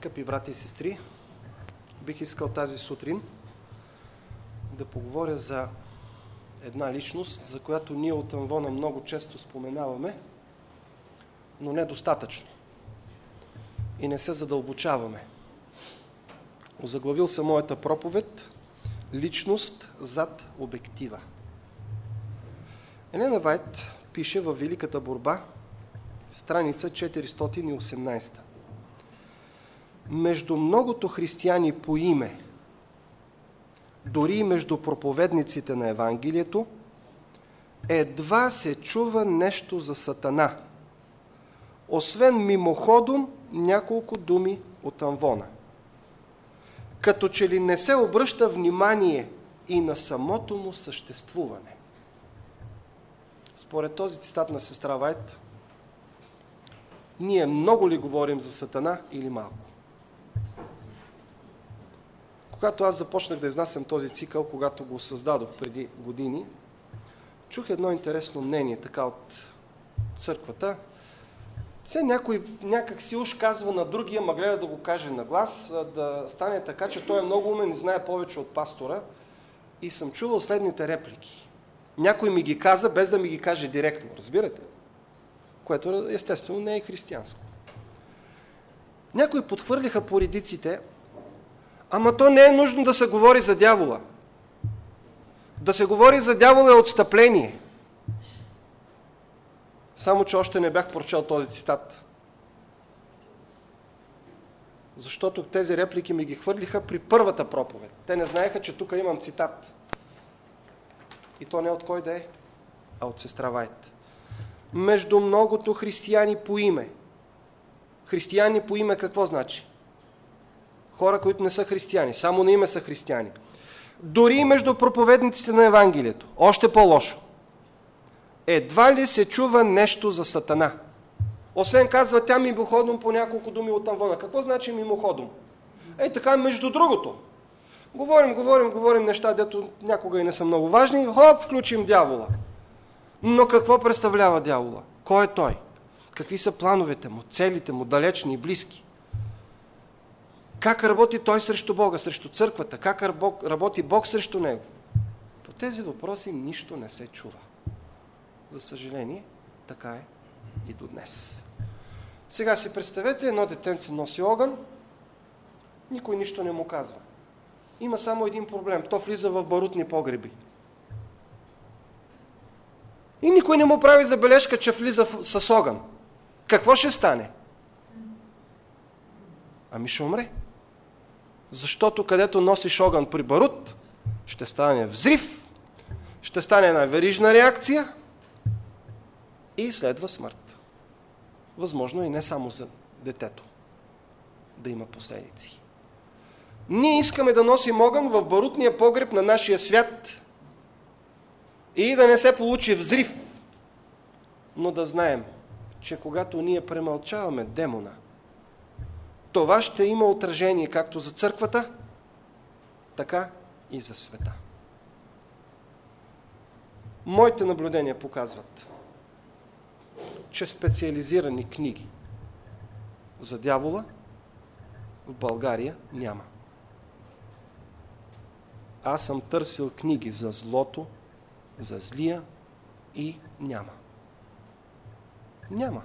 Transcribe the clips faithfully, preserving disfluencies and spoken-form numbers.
Скъпи брати и сестри, бих искал тази сутрин да поговоря за една личност, за която ние от Амвона много често споменаваме, но недостатъчно. И не се задълбочаваме. Озаглавил съм моята проповед "Личност зад обектива". Елена Вайт пише във Великата борба, страница четиристотин и осемнадесета. Между многото християни по име, дори и между проповедниците на Евангелието, едва се чува нещо за Сатана, освен мимоходом няколко думи от Амвона. Като че ли не се обръща внимание и на самото му съществуване. Според този цитат на сестра Вайт, ние много ли говорим за Сатана или малко? Когато аз започнах да изнасям този цикъл, когато го създадох преди години, чух едно интересно мнение, така от църквата. Все някой някак си уж казва на другия, ма гледа да го каже на глас, да стане така, че той е много умен и знае повече от пастора. И съм чувал следните реплики. Някой ми ги каза, без да ми ги каже директно, разбирате? Което естествено не е християнско. Някои подхвърлиха по редиците, ама то не е нужно да се говори за дявола. Да се говори за дявола е отстъпление. Само че още не бях прочел този цитат. Защото тези реплики ми ги хвърлиха при първата проповед. Те не знаеха, че тук имам цитат. И то не от кой да е, а от сестра Вайт. Между многото християни по име. Християни по име какво значи? Хора, които не са християни. Само на име са християни. Дори и между проповедниците на Евангелието. Още по-лошо. Едва ли се чува нещо за Сатана? Освен казва тя мимоходом по няколко думи от Амвона. Какво значи мимоходом? Ей така, между другото. Говорим, говорим, говорим неща, дето някога и не са много важни. Хоп, включим дявола. Но какво представлява дявола? Кой е той? Какви са плановете му, целите му, далечни и близки? Как работи той срещу Бога, срещу църквата? Как работи Бог срещу него? По тези въпроси нищо не се чува. За съжаление, така е и до днес. Сега си представете, едно детенце носи огън, никой нищо не му казва. Има само един проблем. То влиза в барутни погреби. И никой не му прави забележка, че влиза с огън. Какво ще стане? Ами ще умре. Защото където носиш огън при барут, ще стане взрив, ще стане една верижна реакция и следва смърт. Възможно и не само за детето да има последици. Ние искаме да носим огън в барутния погреб на нашия свят и да не се получи взрив. Но да знаем, че когато ние премълчаваме демона, това ще има отражение както за църквата, така и за света. Моите наблюдения показват, че специализирани книги за дявола в България няма. Аз съм търсил книги за злото, за злия и няма. Няма.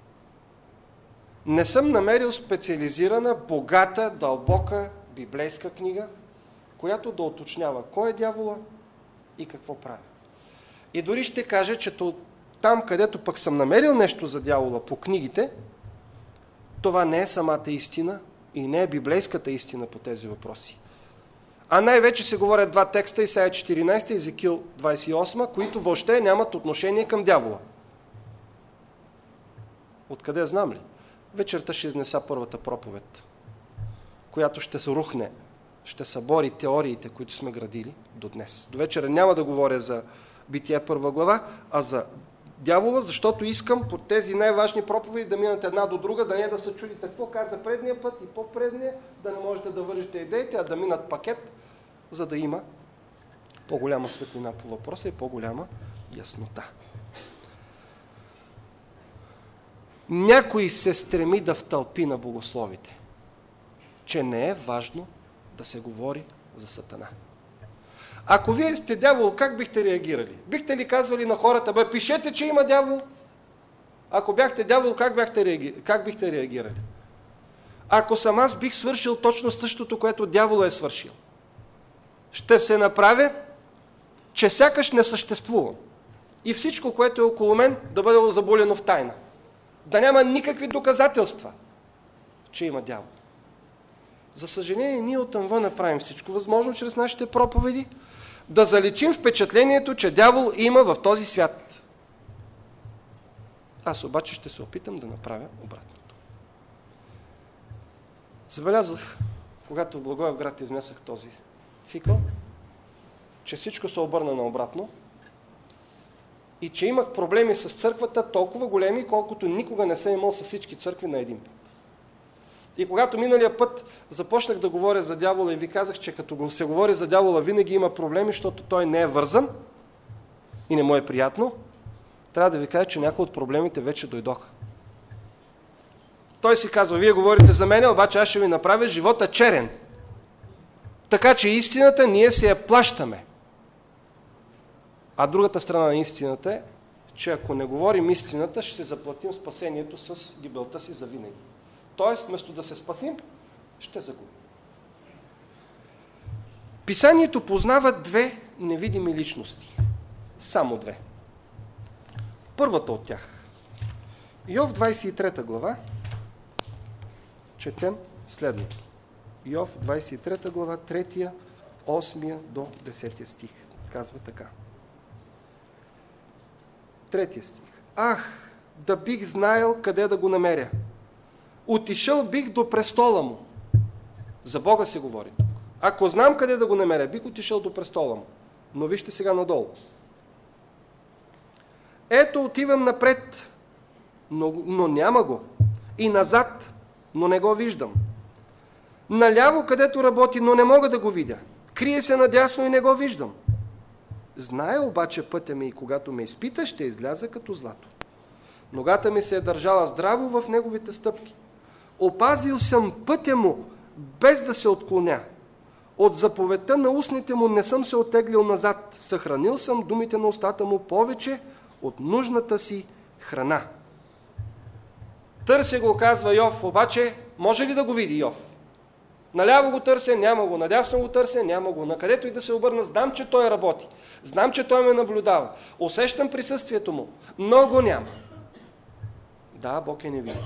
Не съм намерил специализирана, богата, дълбока библейска книга, която да уточнява кой е дявола и какво прави. И дори ще кажа, че там, където пък съм намерил нещо за дявола по книгите, това не е самата истина и не е библейската истина по тези въпроси. А най-вече се говорят два текста, Исаия четиринадесета и Езекил двадесет и осма, които въобще нямат отношение към дявола. Откъде знам ли? Вечерта ще изнеса първата проповед, която ще се рухне, ще събори теориите, които сме градили до днес. До вечера няма да говоря за Битие първа глава, а за дявола, защото искам по тези най-важни проповеди да минат една до друга, да не да се чудите какво каза предния път и по-предния, да не можете да вържете идеите, а да минат пакет, за да има по-голяма светлина по въпроса и по-голяма яснота. Някой се стреми да втълпи на богословите. че не е важно да се говори за Сатана. Ако вие сте дявол, как бихте реагирали? Бихте ли казвали на хората, бе, пишете, че има дявол? Ако бяхте дявол, как, бяхте реаги... как бихте реагирали? Ако съм аз, бих свършил точно същото, което дявола е свършил. Ще се направя, че сякаш не съществува. И всичко, което е около мен, да бъде заболено в тайна. Да няма никакви доказателства, че има дявол. За съжаление, ние оттъмва направим всичко възможно чрез нашите проповеди, да заличим впечатлението, че дявол има в този свят. Аз обаче ще се опитам да направя обратното. Забелязах, когато в Благоевград изнесах този цикъл, че всичко се обърна наобратно и че имах проблеми с църквата толкова големи, колкото никога не съм имал с всички църкви на един път. И когато миналия път започнах да говоря за дявола и ви казах, че като се говори за дявола винаги има проблеми, защото той не е вързан и не му е приятно, трябва да ви кажа, че някои от проблемите вече дойдоха. Той си казва, вие говорите за мене, обаче аз ще ви направя живота черен. Така че истината ние се я плащаме. А другата страна на истината е, че ако не говорим истината, ще се заплатим спасението с гибелта си за винаги. Тоест, вместо да се спасим, ще загубим. Писанието познава две невидими личности. Само две. Първата от тях. Йов двадесет и трета глава. Четем следното. Йов двадесет и трета глава, третия, осмия до десетия стих. Казва така. Третия стих. Ах, да бих знаел къде да го намеря. Отишъл бих до престола му. За Бога се говори тук. Ако знам къде да го намеря, бих отишъл до престола му. Но вижте сега надолу. Ето отивам напред, но, но няма го. И назад, но не го виждам. Наляво, където работи, но не мога да го видя. Крие се надясно и не го виждам. Зная обаче пътя ми и когато ме изпита, ще изляза като злато. Ногата ми се е държала здраво в неговите стъпки. Опазил съм пътя му, без да се отклоня. От заповедта на устните му не съм се оттеглил назад. Съхранил съм думите на устата му повече от нужната си храна. Търся го, казва Йов, обаче може ли да го види Йов? Наляво го търся, няма го. Надясно го търся, няма го. Накъдето и да се обърна, знам, че той работи. Знам, че той ме наблюдава. Усещам присъствието му, но го няма. Да, Бог е невидим.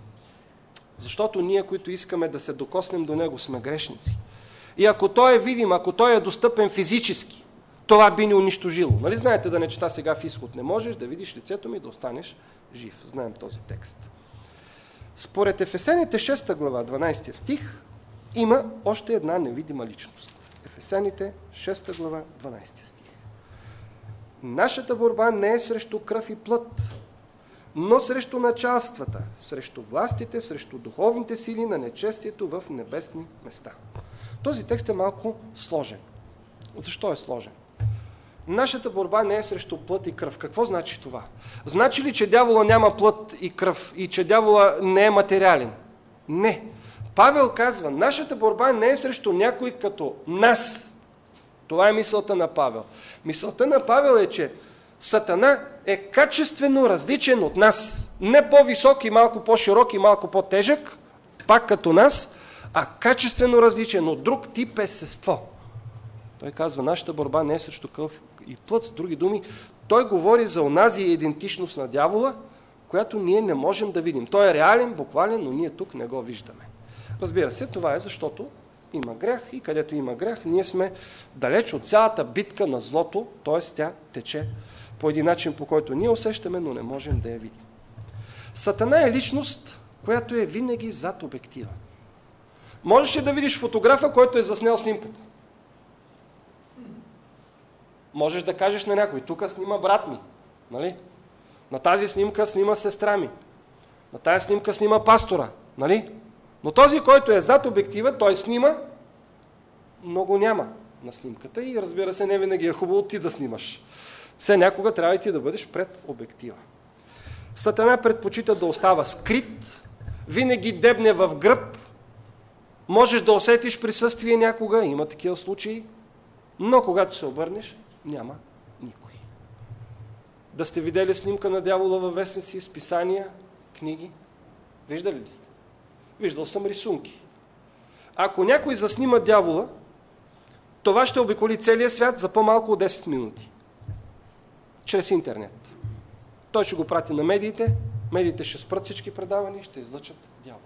Защото ние, които искаме да се докоснем до Него, сме грешници. И ако Той е видим, ако Той е достъпен физически, това би ни унищожило. Нали знаете да не чета сега в Изход? Не можеш да видиш лицето ми и да останеш жив. Знаем този текст. Според Ефесяните шеста глава, дванадесети стих, има още една невидима личност. Ефесяните шеста глава, дванадесети стих. Нашата борба не е срещу кръв и плът, но срещу началствата, срещу властите, срещу духовните сили на нечестието в небесни места. Този текст е малко сложен. Защо е сложен? Нашата борба не е срещу плът и кръв. Какво значи това? Значи ли, че дявола няма плът и кръв и че дявола не е материален? Не. Павел казва, нашата борба не е срещу някой като нас. Това е мисълта на Павел. Мисълта на Павел е, че Сатана е качествено различен от нас. Не по-висок и малко по-широк и малко по-тежък, пак като нас, а качествено различен от друг тип естество. Той казва, нашата борба не е срещу кръв и плът. С други думи, той говори за онази идентичност на дявола, която ние не можем да видим. Той е реален, буквален, но ние тук не го виждаме. Разбира се, това е защото има грях и където има грях, ние сме далеч от цялата битка на злото, т.е. тя тече по един начин, по който ние усещаме, но не можем да я видим. Сатана е личност, която е винаги зад обектива. Можеш ли да видиш фотографа, който е заснел снимката? Можеш да кажеш на някой, тук снима брат ми, нали? На тази снимка снима сестра ми. На тази снимка снима пастора, нали? Но този, който е зад обектива, той снима, но го няма на снимката и разбира се, не винаги е хубаво ти да снимаш. Все някога трябва и ти да бъдеш пред обектива. Сатана предпочита да остава скрит, винаги дебне в гръб Можеш да усетиш присъствие някога, има такива случаи, но когато се обърнеш, няма никой. Да сте видели снимка на дявола във вестници, списания, книги? Виждали ли сте? Виждал съм рисунки. Ако някой заснима дявола, това ще обиколи целия свят за по-малко от десет минути. Чрез интернет. Той ще го прати на медиите, медиите ще спрат всички предавания и ще излъчат дявола.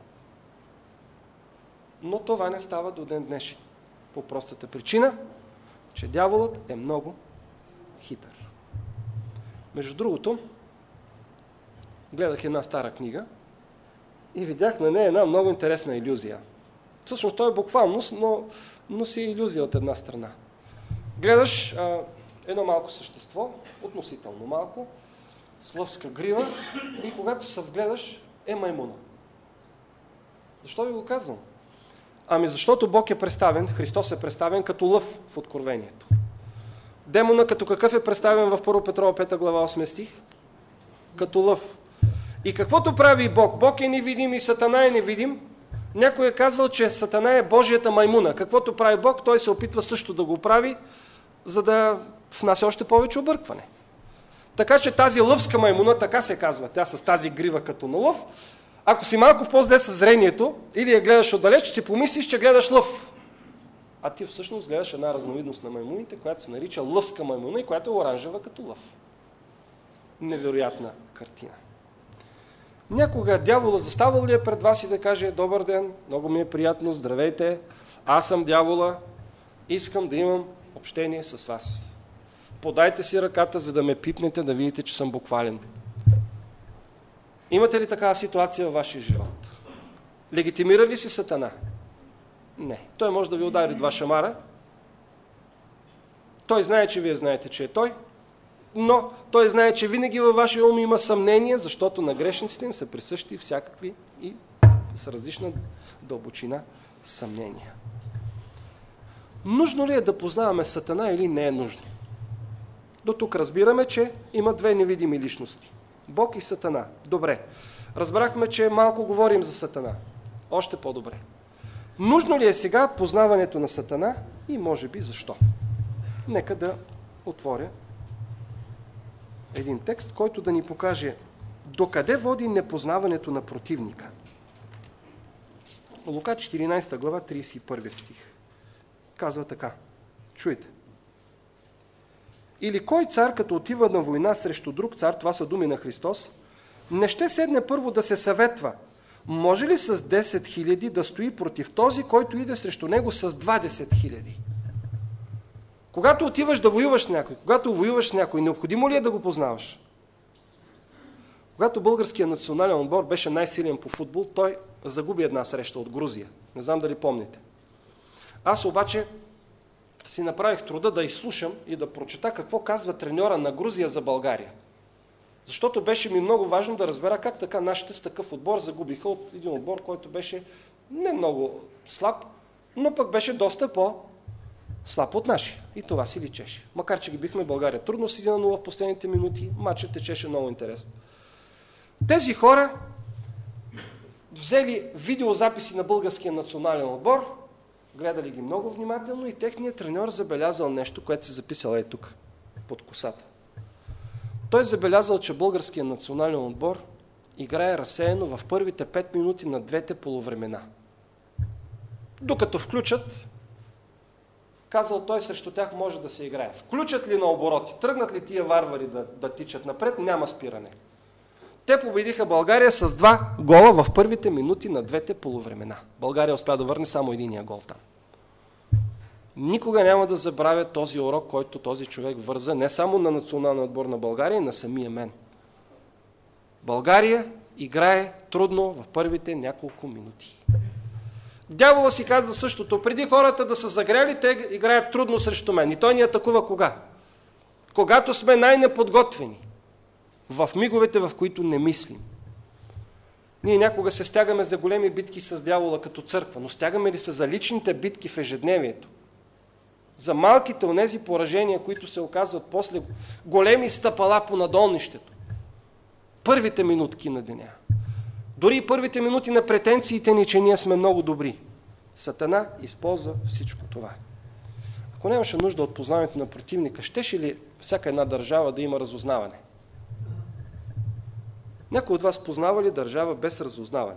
Но това не става до ден днешен. По простата причина, че дяволът е много хитър. Между другото, гледах една стара книга и видях на нея една много интересна илюзия. Всъщност той е буквалност, но, но си е илюзия от една страна. Гледаш а, едно малко същество, относително малко, с лъвска грива и когато се вгледаш, е маймуна. Защо ви го казвам? Ами защото Бог е представен, Христос е представен като лъв в Откровението. Демона като какъв е представен в Първо Петрова пета глава осми стих? Като лъв. И каквото прави Бог? Бог е невидим и Сатана е невидим. Някой е казал, че Сатана е Божията маймуна. Каквото прави Бог, той се опитва също да го прави, за да внася още повече объркване. Така че тази лъвска маймуна, така се казва, тя с тази грива като на лъв, ако си малко по-зле със зрението или я гледаш отдалеч, си помислиш, че гледаш лъв. А ти всъщност гледаш една разновидност на маймуните, която се нарича лъвска маймуна и която е оранжева като лъв. Невероятна картина. Някога дявола заставал ли е пред вас и да каже: добър ден, много ми е приятно, здравейте, аз съм дявола, искам да имам общение с вас. Подайте си ръката, за да ме пипнете, да видите, че съм буквален. Имате ли такава ситуация във вашия живот? Легитимира ли си Сатана? Не. Той може да ви удари два шамара. Той знае, че вие знаете, че е той. Но той знае, че винаги във вашия ум има съмнение, защото на грешниците им са присъщи всякакви и с различна дълбочина съмнения. Нужно ли е да познаваме Сатана или не е нужно? До тук разбираме, че има две невидими личности. Бог и Сатана. Добре. Разбрахме, че малко говорим за Сатана. Още по-добре. Нужно ли е сега познаването на Сатана и може би защо? Нека да отворя един текст, който да ни покаже докъде води непознаването на противника. Лука четиринадесета глава, тридесет и първи стих. Казва така. Чуйте. Или кой цар, като отива на война срещу друг цар, това са думи на Христос, не ще седне първо да се съветва. Може ли с десет хиляди да стои против този, който иде срещу него с двадесет хиляди? Когато отиваш да воюваш с някой, когато воюваш с някой, необходимо ли е да го познаваш? Когато българският национален отбор беше най-силен по футбол, той загуби една среща от Грузия. Не знам дали помните. Аз обаче си направих труда да изслушам и да прочета какво казва треньора на Грузия за България. Защото беше ми много важно да разбера как така нашите с такъв отбор загубиха от един отбор, който беше не много слаб, но пък беше доста по-слаб от нашия. И това си личеше. Макар че ги бихме България трудно с един на нула в последните минути, матчът течеше много интересно. Тези хора взели видеозаписи на българския национален отбор, гледали ги много внимателно и техният треньор забелязал нещо, което се записал е тук, под косата. Той забелязал, че българският национален отбор играе разсеяно в първите пет минути на двете полувремена. Докато включат, казал той, срещу тях може да се играе. Включат ли на обороти, тръгнат ли тия варвари да, да тичат напред, няма спиране. Те победиха България с два гола в първите минути на двете полувремена. България успя да върне само единия гол там. Никога няма да забравя този урок, който този човек върза не само на националния отбор на България, и на самия мен. България играе трудно в първите няколко минути. Дявола си казва същото. Преди хората да са загряли, те играят трудно срещу мен. И той ни атакува кога? Когато сме най-неподготвени. В миговете, в които не мислим. Ние някога се стягаме за големи битки с дявола като църква, но стягаме ли се за личните битки в ежедневието? За малките онези поражения, които се оказват после големи стъпала по надолнището. Първите минутки на деня. Дори и първите минути на претенциите ни, че ние сме много добри. Сатана използва всичко това. Ако нямаше нужда от познаването на противника, щеше ли всяка една държава да има разузнаване? Някой от вас познава ли държава без разузнаване?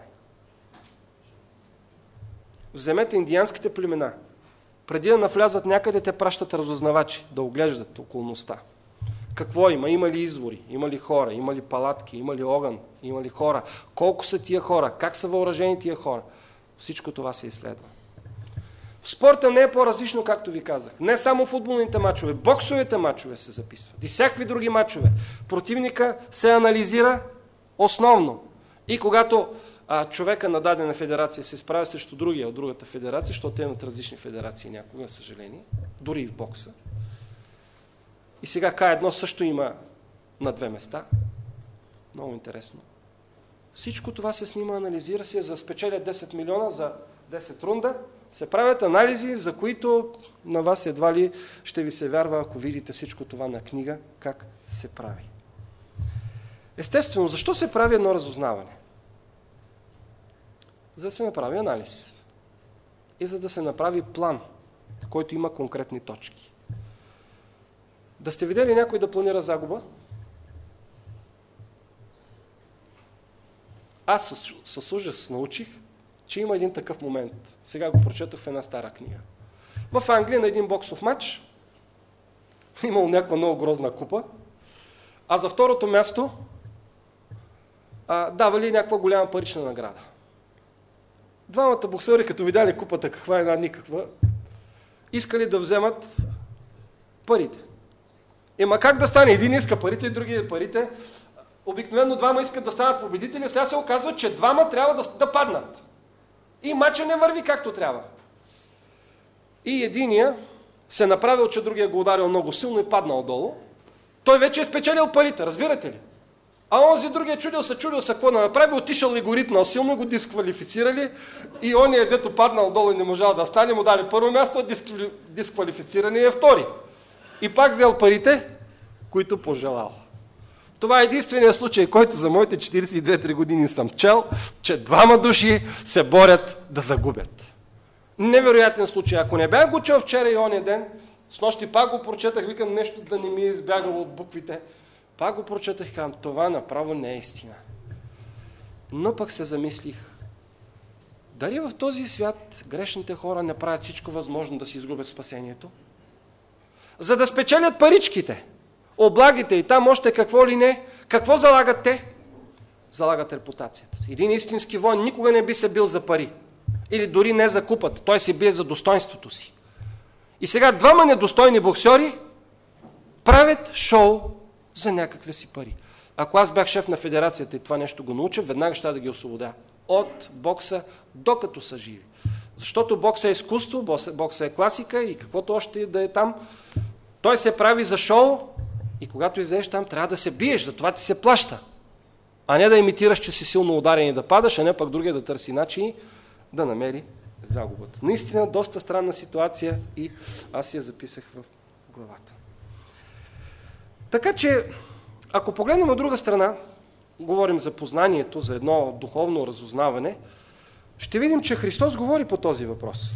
Вземете индианските племена. Преди да навлязат някъде, те пращат разузнавачи да оглеждат околността. Какво има? Има ли извори? Има ли хора? Има ли палатки? Има ли огън? Има ли хора? Колко са тия хора? Как са въоръжени тия хора? Всичко това се изследва. В спорта не е по-различно, както ви казах. Не само футболните мачове, боксовите мачове се записват. И всякакви други мачове. Противника се анализира основно. И когато а, човека на дадена федерация се справя срещу другия от другата федерация, защото те имат различни федерации някога, за съжаление, дори и в бокса. И сега К едно също има на две места. Много интересно. Всичко това се снима, анализира се, за спечелят десет милиона за десет рунда. Се правят анализи, за които на вас едва ли ще ви се вярва, ако видите всичко това на книга, как се прави. Естествено, защо се прави едно разузнаване? За да се направи анализ. И за да се направи план, който има конкретни точки. Да сте видели някой да планира загуба? Аз със, с ужас научих, че има един такъв момент. Сега го прочетох в една стара книга. В Англия на един боксов матч имало някаква много грозна купа, а за второто място а, давали някаква голяма парична награда. Двамата боксери, като видяли купата каква е една никаква, искали да вземат парите. Ема как да стане? Един иска парите, другия парите. Обикновено двама искат да станат победители, а сега се оказва, че двама трябва да, да паднат. И матча не върви както трябва. И единия се направил, че другия го ударил много силно и паднал долу. Той вече е спечелил парите, разбирате ли? А онзи другия чудил се, чудил се какво да направи, отишъл и го ритнал силно, го дисквалифицирали и ония, дето паднал долу и не можал да стане, му дали първо място, дисквали... дисквалифициране е втори. И пак взел парите, които пожелал. Това е единственият случай, който за моите четиридесет и две-три години съм чел, че двама души се борят да загубят. Невероятен случай. Ако не бях го чел вчера и ония ден, с нощи пак го прочетах, викам нещо да не ми е избягало от буквите, пак го прочетах и казвам, това направо не е истина. Но пък се замислих, дали в този свят грешните хора не правят всичко възможно да си изгубят спасението? За да спечелят паричките, облагите и там още какво ли не, какво залагат те? Залагат репутацията си. Един истински воин никога не би се бил за пари. Или дори не за купата. Той се бие за достоинството си. И сега двама недостойни боксери правят шоу за някакви си пари. Ако аз бях шеф на федерацията и това нещо го науча, веднага ще да ги освободя от бокса, докато са живи. Защото бокса е изкуство, бокса е класика и каквото още да е там, той се прави за шоу и когато излезеш там, трябва да се биеш, за това ти се плаща. А не да имитираш, че си силно ударен и да падаш, а не пък другия да търси начини да намери загубата. Наистина, доста странна ситуация и аз я записах в главата. Така че, ако погледнем от друга страна, говорим за познанието, за едно духовно разузнаване, ще видим, че Христос говори по този въпрос.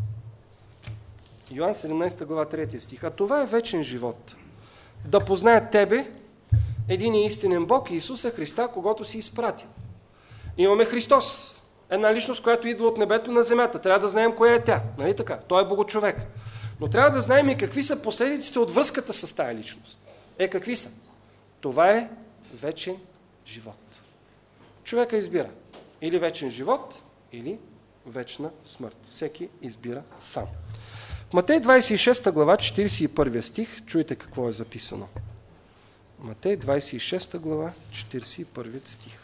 Йоан седемнадесета глава трети стих. А това е вечен живот. Да познаят тебе, един и истинен Бог, Исуса Христа, когото си изпратил. Имаме Христос. Една личност, която идва от небето на земята. Трябва да знаем коя е тя. Нали така? Той е Богочовек. Но трябва да знаем и какви са последиците от връзката с тая личност. Е, какви са? Това е вечен живот. Човека избира. Или вечен живот, или вечна смърт. Всеки избира сам. В Матей двадесет и шеста глава, четиридесет и първи стих, чуйте какво е записано. Матей двадесет и шеста глава, четиридесет и първи стих.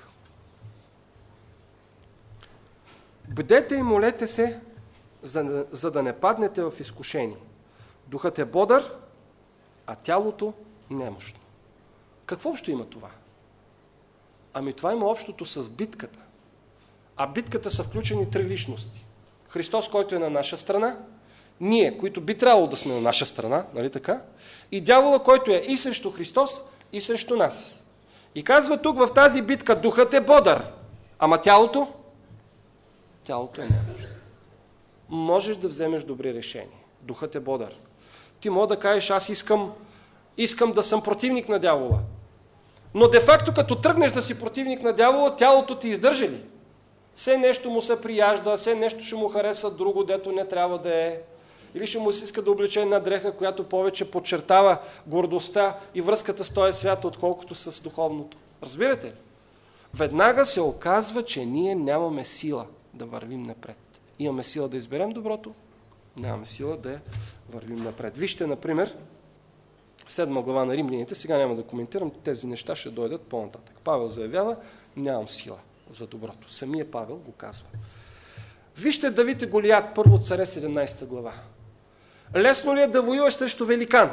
Бдете и молете се, за, за да не паднете в изкушение. Духът е бодър, а тялото немощно. Какво общо има това? Ами това има общото с битката. А битката са включени три личности. Христос, който е на наша страна, ние, които би трябвало да сме на наша страна, нали така? И дявола, който е и срещу Христос, и срещу нас. И казва тук в тази битка, духът е бодър, ама тялото? Тялото е немощно. можеш да вземеш добри решения. Духът е бодър. Ти може да кажеш, аз искам, искам да съм противник на дявола. Но де-факто, като тръгнеш да си противник на дявола, тялото ти издържа ли? Все нещо му се прияжда, все нещо ще му хареса друго, дето не трябва да е. Или ще му се иска да облече една дреха, която повече подчертава гордостта и връзката с този свят, отколкото с духовното. Разбирате ли? Веднага се оказва, че ние нямаме сила да вървим напред. Имаме сила да изберем доброто, нямаме сила да вървим напред. Вижте, например, седма глава на Римляните, сега няма да коментирам, тези неща ще дойдат по-нататък. Павел заявява, нямам сила за доброто. Самия Павел го казва. Вижте Давид и Голиат, първо царе, седемнадесета глава. Лесно ли е да воюваш срещу великан?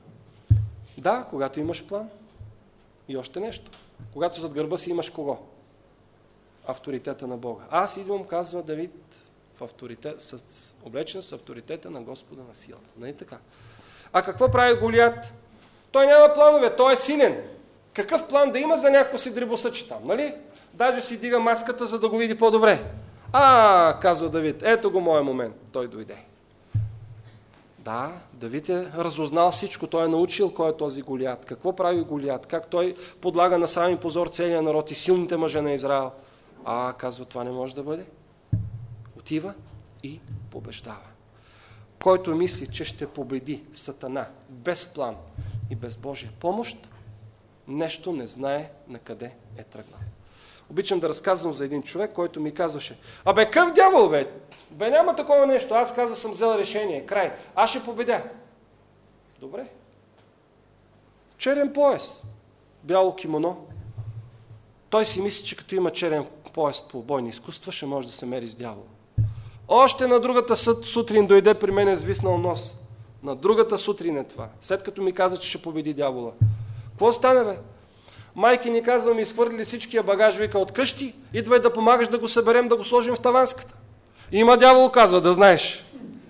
Да, когато имаш план. И още нещо. Когато зад гърба си имаш кого? Авторитета на Бога. Аз идвам, казва Давид, в авторитет, с, облечен с авторитета на Господа на силата. Нали така? А какво прави Голиат? Той няма планове, той е силен. Какъв план да има за някакво си дребосъче там, нали? Даже си дига маската, за да го види по-добре. А, казва Давид, ето го моя момент. Той дойде. Да, Давид е разузнал всичко. Той е научил кой е този Голиат. Какво прави Голиат? Как той подлага на сами позор целия народ и силните мъже на Израел. А, казва, това не може да бъде. Отива и побеждава. Който мисли, че ще победи Сатана без план и без Божия помощ, нещо не знае на къде е тръгнал. Обичам да разказвам за един човек, който ми казваше, абе, къв дявол, бе? Бе, няма такова нещо. Аз каза, съм взел решение. Край. Аз ще победя. Добре. Черен пояс. Бяло кимоно. Той си мисли, че като има черен пояс по бойни изкуства, ще може да се мери с дявола. Още на другата сутрин дойде при мен свиснал нос. На другата сутрин е това. След като ми каза, че ще победи дявола. Какво стане, бе? Майки ни казва, ми изхвърлили всичкия багаж, вика, от къщи, идвай да помагаш да го съберем, да го сложим в таванската. И има дявол, казва, да знаеш.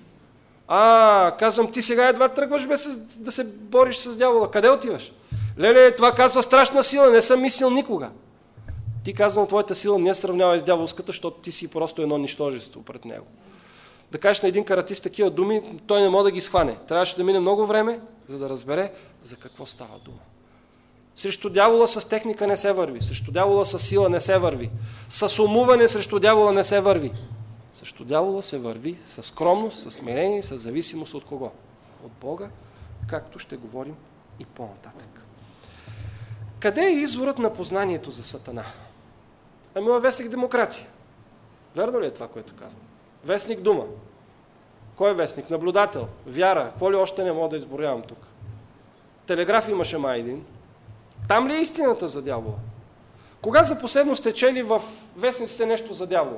А, казвам, ти сега едва тръгваш бе, да се бориш с дявола. Къде отиваш? Леле, това казва страшна сила, не съм мислил никога. Ти, казвам, твоята сила не е сравнява с дяволската, защото ти си просто едно нищожество пред него. Да кажеш на един каратист такива думи, той не може да ги схване. Трябваше да мине много време, за да разбере за какво става дума. Срещу дявола с техника не се върви. Срещу дявола с сила не се върви. С умуване срещу дявола не се върви. Срещу дявола се върви с скромност, с смирение, с зависимост от кого? От Бога, както ще говорим и по-нататък. Къде е изворът на познанието за Сатана? Ами във вестник Демокрация. Верно ли е това, което казвам? Вестник Дума. Кой е вестник? Наблюдател. Вяра. Какво ли още не мога да изборявам тук? Телеграф имаше май един. Там ли е истината за дявола? Кога за последно сте чели в вестниците нещо за дявола?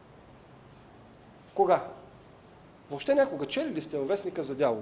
Кога? Въобще някога чели ли сте във вестника за дявола?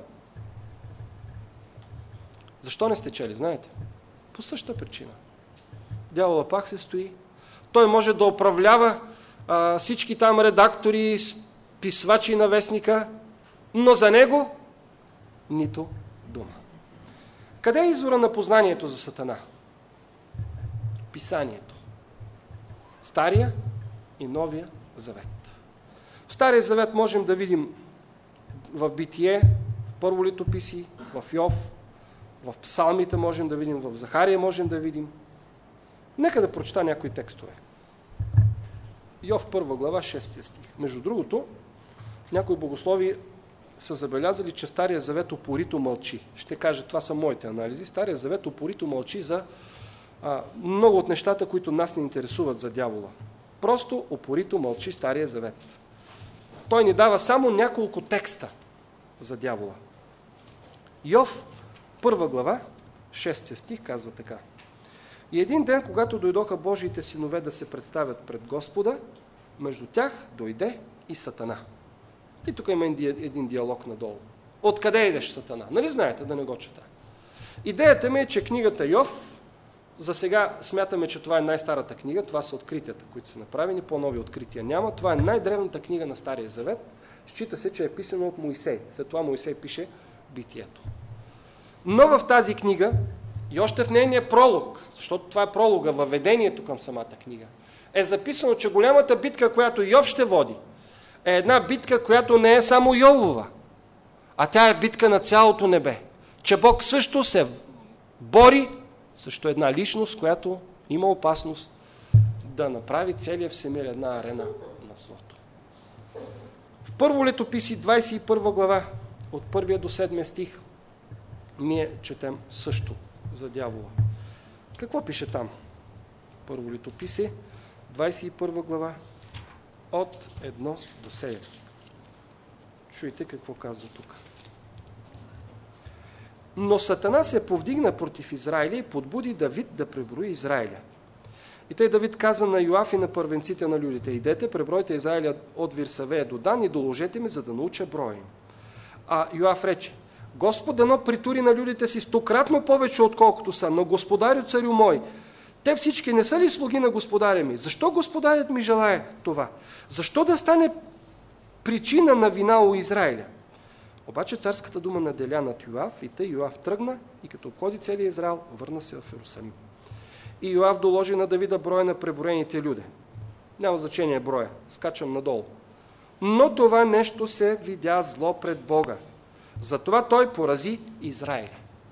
Защо не сте чели, знаете? По същата причина. Дявола пак се стои. Той може да управлява а, всички там редактори, писвачи на вестника, но за него нито дума. Къде е извора на познанието за Сатана? Писанието. Стария и Новия Завет. В Стария Завет можем да видим в Битие, в Първо летописи, в Йов, в Псалмите можем да видим, в Захария можем да видим. Нека да прочета някои текстове. Йов, първа глава, шестия стих. Между другото, някои богослови са забелязали, че Стария Завет упорито мълчи. Ще кажа, това са моите анализи. Стария Завет упорито мълчи за а, много от нещата, които нас не интересуват за дявола. Просто упорито мълчи Стария Завет. Той ни дава само няколко текста за дявола. Йов, първа глава, шестия стих, казва така. И един ден, когато дойдоха Божиите синове да се представят пред Господа, между тях дойде и Сатана. И тук има един диалог надолу. Откъде идеш, Сатана? Нали знаете, да не го чета? Идеята ми е, че книгата Йов, за сега смятаме, че това е най-старата книга, това са откритията, които са направени, по-нови открития няма. Това е най-древната книга на Стария Завет. Счита се, че е писана от Моисей. След това Моисей пише Битието. Но в тази книга, и още в нейния пролог, защото това е пролога, въведението към самата книга, е записано, че голямата битка, която Йов ще води, е една битка, която не е само Йовова, а тя е битка на цялото небе. Че Бог също се бори срещу една личност, която има опасност да направи целия всемир една арена на злото. В Първо летописи, двадесет и първа глава, от първия до седмия стих, ние четем също за дявола. Какво пише там? Първо летописи, двадесет и първа глава, от едно до седем. Чуйте какво казва тук. Но Сатана се повдигна против Израиля и подбуди Давид да преброи Израиля. И тъй Давид каза на Йоав и на първенците на людите: идете, пребройте Израиля от Вирсавея до Дан и доложете ми, за да науча броя им. А Йоав рече: Господ дано притури на людите си стократно повече, отколкото са, но господарю, царю мой, те всички не са ли слуги на господаря ми? Защо господарят ми желае това? Защо да стане причина на вина у Израиля? Обаче царската дума наделя над Йоав и тъй Йоав тръгна и като обходи целия Израил, върна се в Йерусалим. И Йоав доложи на Давида броя на преброените люди. Няма значение броя, скачам надолу. Но това нещо се видя зло пред Бога. Затова той порази Израиля.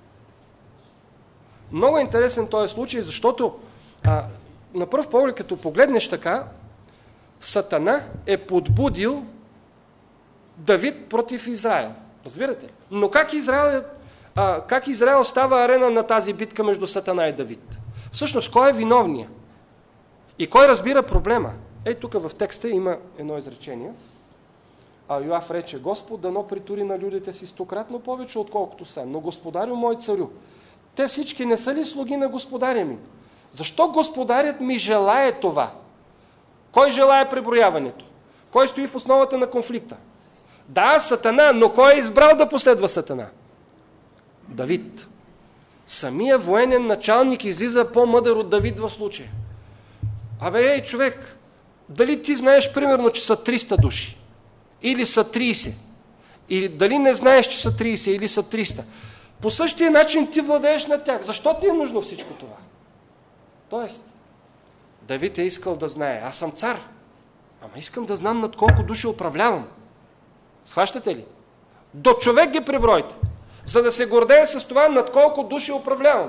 Много интересен този случай, защото а, на пръв поглед, като погледнеш така, Сатана е подбудил Давид против Израил. Разбирате? Но как Израил, е, а, как Израил става арена на тази битка между Сатана и Давид? Всъщност, кой е виновният? И кой разбира проблема? Ей, тук в текста има едно изречение. А Йоав рече: Господ дано притури на людите си стократно повече, отколкото са. Но господарю мой, царю, те всички не са ли слуги на господаря ми? Защо господарят ми желае това? Кой желае преброяването? Кой стои в основата на конфликта? Да, Сатана, но кой е избрал да последва Сатана? Давид. Самия военен началник излиза по-мъдър от Давид в случая. Абе, ей, човек, дали ти знаеш примерно, че са триста души? Или са трийсет? Или дали не знаеш, че са трийсет или са триста? По същия начин ти владееш над тях. Защо ти е нужно всичко това? Тоест, Давид е искал да знае: аз съм цар, ама искам да знам над колко души управлявам. Схващате ли? До човек ги пребройте, за да се гордее с това над колко души управлявам.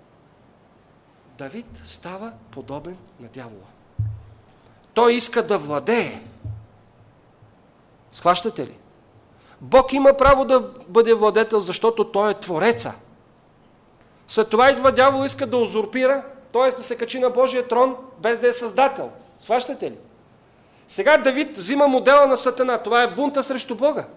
Давид става подобен на дявола. Той иска да владее. Схващате ли? Бог има право да бъде владетел, защото той е твореца. След това идва дявол, иска да узурпира, т.е. да се качи на Божия трон, без да е създател. Схващате ли? Сега Давид взима модела на Сатана. Това е бунта срещу Бога.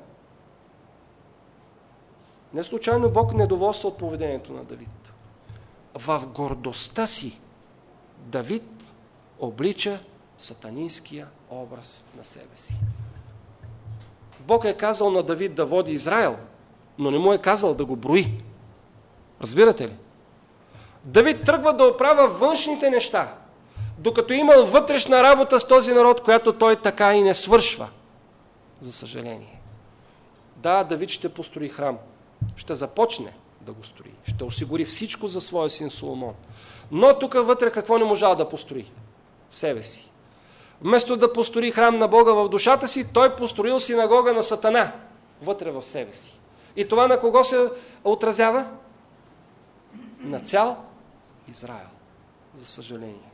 Не случайно Бог недоволства от поведението на Давид. В гордостта си Давид облича сатанинския образ на себе си. Бог е казал на Давид да води Израел, но не му е казал да го брои. Разбирате ли? Давид тръгва да оправя външните неща, докато имал вътрешна работа с този народ, която той така и не свършва. За съжаление. Да, Давид ще построи храм. Ще започне да го строи. Ще осигури всичко за своя син Соломон. Но тук вътре какво не можал да построи? В себе си. Вместо да построи храм на Бога в душата си, той построил синагога на Сатана вътре в себе си. И това на кого се отразява? На цял Израел. За съжаление.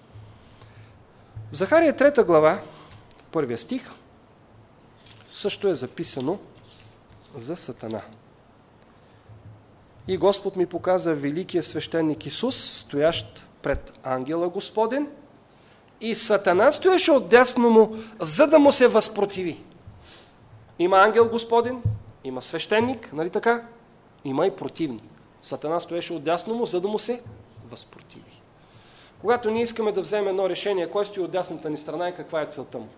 В Захария трета глава, първия стих, също е записано за Сатана. И Господ ми показа великия свещеник Исус, стоящ пред ангела Господен, и Сатана стоеше отдясно му, за да му се възпротиви. Има ангел Господен, има свещеник, нали така? Има и противник. Сатана стоеше отдясно му, за да му се възпротиви. Когато ние искаме да вземем едно решение, кой стои от дясната ни страна и каква е целта му?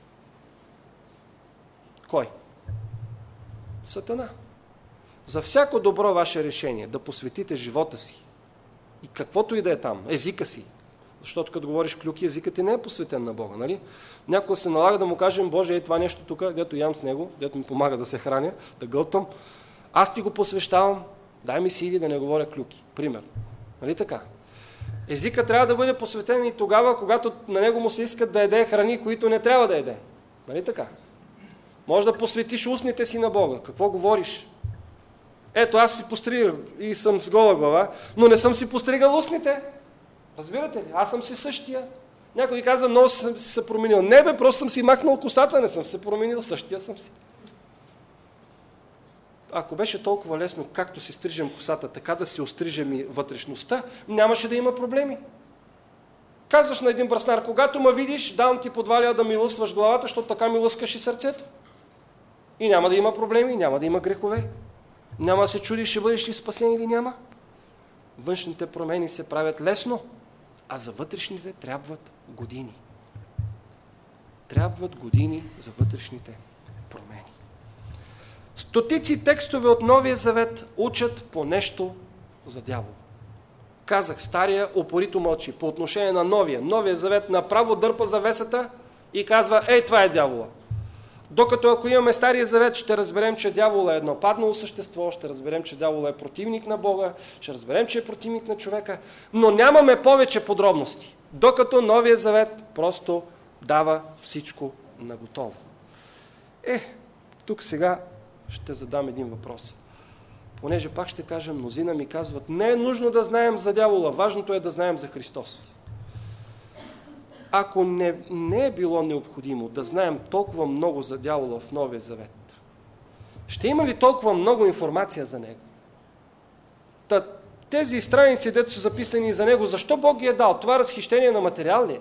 Кой? Сатана. За всяко добро ваше решение да посветите живота си и каквото и да е там, езика си, защото като говориш клюки, езикът ти не е посветен на Бога, нали? Някой се налага да му кажем: Боже, е това нещо тук, дето ям с него, дето ми помага да се храня, да гълтам, аз ти го посвещавам, дай ми сили да не говоря клюки. Пример. Нали така? Езикът трябва да бъде посветен и тогава, когато на него му се искат да еде храни, които не трябва да еде. Нали така? Може да посветиш устните си на Бога. Какво говориш? Ето, аз си постригах и съм с гола глава, но не съм си постригал устните. Разбирате ли? Аз съм си същия. Някой казва, много съм си се променил. Не бе, просто съм си махнал косата, не съм се променил, същия съм си. Ако беше толкова лесно, както си стрижем косата, така да си острижем и вътрешността, нямаше да има проблеми. Казваш на един браснар, когато ме видиш, давам ти подваля да ми лъсваш главата, защото така ми лъскаш и сърцето. И няма да има проблеми, няма да има грехове. Няма да се чудиш, ще бъдеш ли спасен или няма. Външните промени се правят лесно, а за вътрешните трябват години. Трябват години за вътрешните промени. Стотици текстове от Новия Завет учат по нещо за дявола. Казах, стария опорито мълчи. По отношение на Новия. Новия Завет направо дърпа завесата и казва, ей, това е дявола. Докато ако имаме Стария Завет, ще разберем, че дявола е едно паднало същество, ще разберем, че дявола е противник на Бога, ще разберем, че е противник на човека, но нямаме повече подробности. Докато Новия Завет просто дава всичко наготово. Е, тук сега ще задам един въпрос. Понеже пак ще кажа, мнозина ми казват, не е нужно да знаем за дявола, важното е да знаем за Христос. Ако не, не е било необходимо да знаем толкова много за дявола в Новия Завет, ще има ли толкова много информация за него? Та, тези страници, дето са записани за него, защо Бог ги е дал? Това разхищение на материал ли е?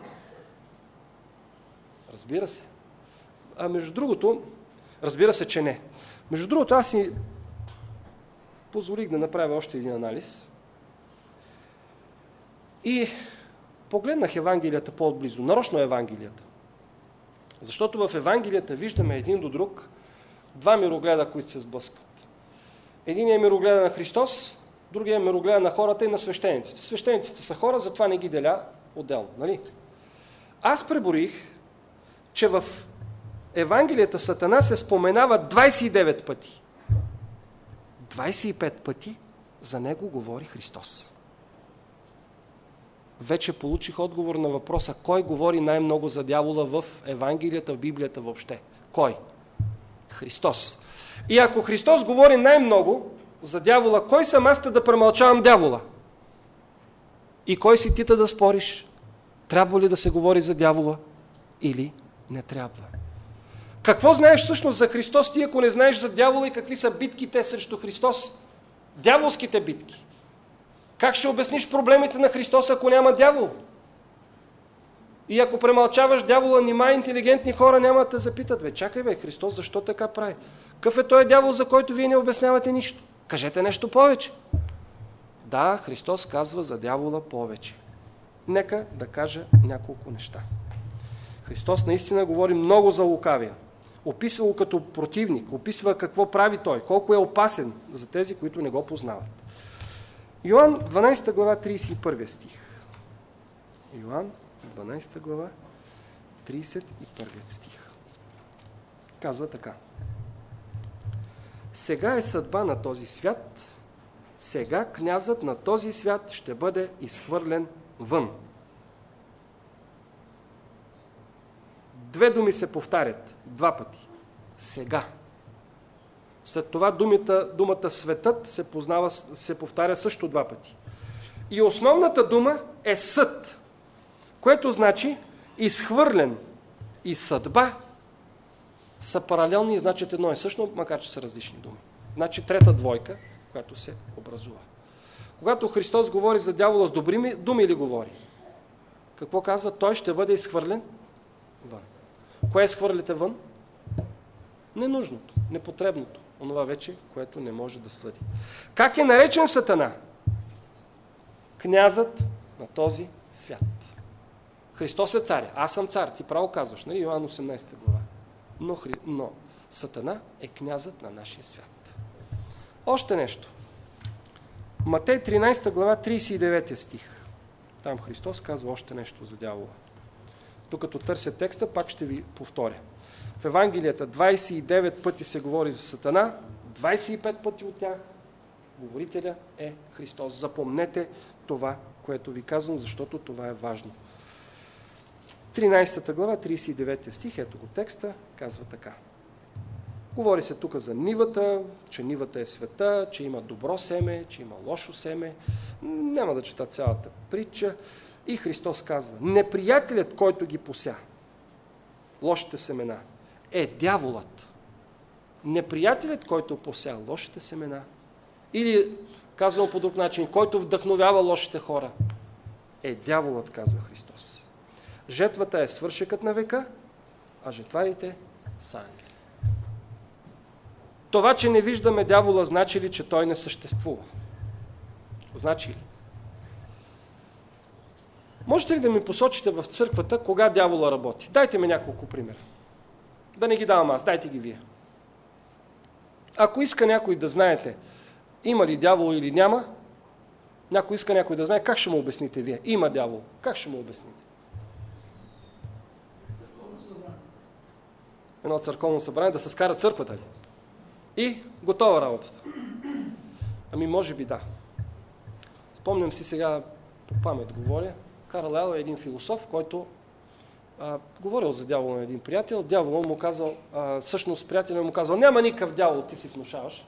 Разбира се. А между другото, разбира се, че не. Между другото, аз си позволих да направя още един анализ и погледнах Евангелията по-отблизо, нарочно Евангелията. Защото в Евангелията виждаме един до друг два мирогледа, които се сблъскват. Единият е мирогледа на Христос, другият е мирогледа на хората и на свещениците. Свещениците са хора, затова не ги деля отделно. Нали? Аз преброих, че в Евангелията Сатана се споменава двайсет и девет пъти. двайсет и пет пъти за него говори Христос. Вече получих отговор на въпроса, кой говори най-много за дявола в Евангелията, в Библията въобще. Кой? Христос. И ако Христос говори най-много за дявола, кой съм аз да премълчавам дявола? И кой си ти да спориш? Трябва ли да се говори за дявола или не трябва? Какво знаеш всъщност за Христос ти, ако не знаеш за дявола и какви са битките срещу Христос? Дяволските битки. Как ще обясниш проблемите на Христос, ако няма дявол? И ако премълчаваш дявола, нима интелигентни хора няма да те запитат, бе, чакай бе, Христос защо така прави? Какъв е този дявол, за който вие не обяснявате нищо? Кажете нещо повече. Да, Христос казва за дявола повече. Нека да кажа няколко неща. Христос наистина говори много за лукавия. Описва го като противник, описва какво прави той, колко е опасен за тези, които не го познават. Йоан дванайсета глава, трийсет и първи стих. Йоан дванайсета глава, трийсет и първи стих. Казва така. Сега е съдба на този свят, сега князът на този свят ще бъде изхвърлен вън. Две думи се повтарят, два пъти. Сега. След това думата, думата светът се, познава, се повтаря също два пъти. И основната дума е съд, което значи изхвърлен и съдба са паралелни и значат едно и също, макар че са различни думи. Значи трета двойка, която се образува. Когато Христос говори за дявола с добри думи ли говори? Какво казва? Той ще бъде изхвърлен вън. Кое изхвърлите вън? Ненужното, непотребното. Онова вече, което не може да съди. Как е наречен Сатана? Князът на този свят. Христос е царя. Аз съм цар. Ти право казваш, нали? Йоан осемнайсета глава. Но, Хри... Но Сатана е князът на нашия свят. Още нещо. Матей тринайсета глава, трийсет и девети стих. Там Христос казва още нещо за дявола. Докато търся текста, пак ще ви повторя. В Евангелията двайсет и девет пъти се говори за Сатана, двайсет и пет пъти от тях говорителя е Христос. Запомнете това, което ви казвам, защото това е важно. тринайсета глава, трийсет и девети стих, ето го текста, казва така. Говори се тук за нивата, че нивата е света, че има добро семе, че има лошо семе. Няма да чета цялата притча. И Христос казва, неприятелят, който ги пося, лошите семена, е дяволът. Неприятелят, който пося лошите семена, или казано по друг начин, който вдъхновява лошите хора, е дяволът, казва Христос. Жетвата е свършекът на века, а жетварите са ангели. Това, че не виждаме дявола, значи ли, че той не съществува? Значи ли? Можете ли да ми посочите в църквата, кога дявола работи? Дайте ми няколко примера. Да не ги давам аз, дайте ги вие. Ако иска някой да знаете, има ли дявол или няма, някой иска някой да знае, как ще му обясните вие? Има дявол. Как ще му обясните? Едно църковно събрание да се скара църквата ли? И готова работата. Ами може би да. Спомням си сега, по памет говоря, Карл Ел е един философ, който а, говорил за дявола на един приятел. Дяволът му казал, а, всъщност приятелят му казал, няма никакъв дявол, ти си внушаваш.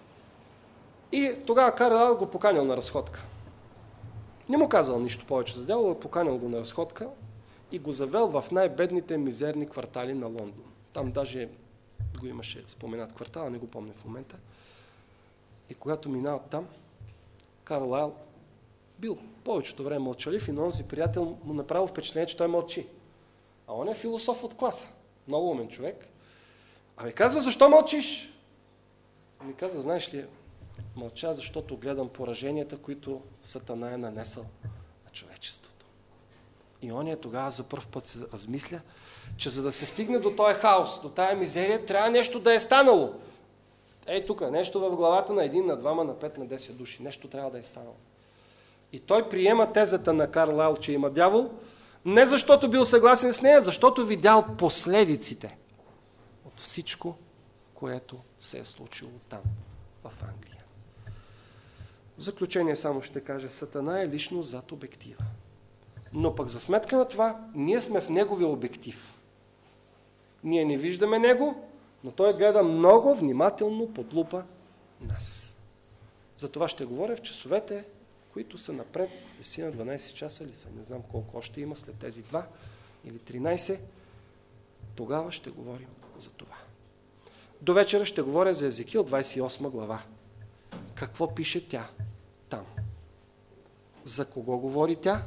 И тогава Карл Ел го поканил на разходка. Не му казал нищо повече за дявола, поканил го на разходка и го завел в най-бедните мизерни квартали на Лондон. Там даже го имаше споменат квартала, не го помня в момента. И когато минал там, Карл Ел бил повечето време мълчалив и на онзи приятел му направил впечатление, че той мълчи. А он е философ от класа. Много умен човек. А ми каза, защо мълчиш? А ми каза, знаеш ли, мълча, защото гледам пораженията, които Сатана е нанесъл на човечеството. И он е тогава за първ път се размисля, че за да се стигне до този хаос, до тая мизерия, трябва нещо да е станало. Ей тук, нещо в главата на един, на двама, на пет, на десет души. Нещо трябва да е станало. И той приема тезата на Карл Ел, че има дявол, не защото бил съгласен с нея, защото видял последиците от всичко, което се е случило там, в Англия. В заключение само ще кажа, Сатана е лично зад обектива. Но пък за сметка на това, ние сме в неговия обектив. Ние не виждаме него, но той гледа много внимателно под лупа нас. За това ще говоря в часовете, които са напред, десет на дванайсет часа ли са, не знам колко още има след тези два или тринайсет, тогава ще говорим за това. До вечера ще говоря за Езекил, двайсет и осма глава. Какво пише тя там? За кого говори тя?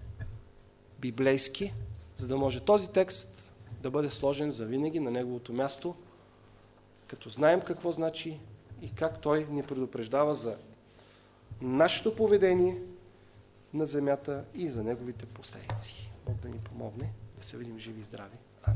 Библейски, за да може този текст да бъде сложен завинаги на неговото място, като знаем какво значи и как той ни предупреждава за нашето поведение на земята и за неговите последици. Бог да ни помогне да се видим живи и здрави. Амин.